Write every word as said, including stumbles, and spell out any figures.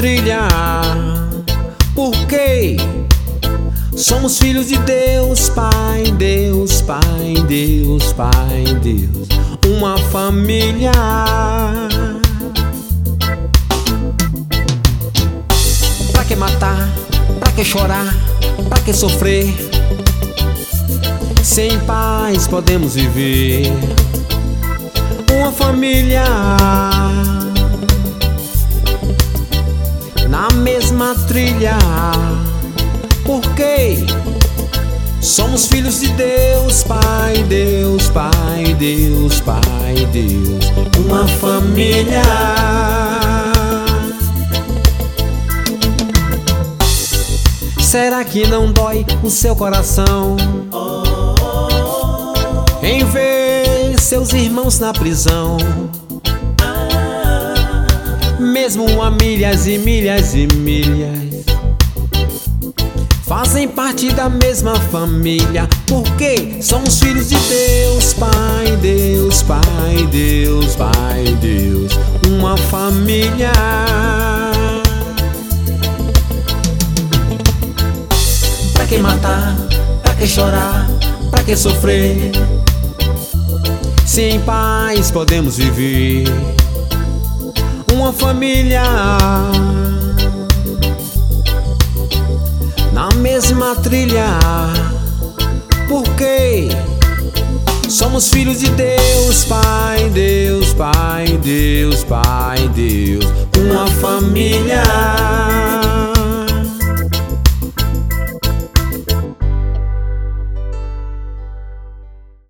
trilha, porque somos filhos de Deus, Pai, Deus, Pai, Deus, Pai, Deus, uma família. Pra que matar? Pra que chorar? Pra que sofrer? Sem paz podemos viver. Uma família na mesma trilha, porque somos filhos de Deus, Pai, Deus, Pai, Deus, Pai, Deus, uma família. Será que não dói o seu coração em ver seus irmãos na prisão? Mesmo a milhas e milhas e milhas, fazem parte da mesma família, porque somos filhos de Deus, Pai, Deus, Pai, Deus, Pai, Deus, uma família. Pra que matar? Pra que chorar? Pra que sofrer? Se em paz podemos viver. Uma família na mesma trilha, porque somos filhos de Deus, Pai, Deus, Pai, Deus, Pai, Deus, uma família.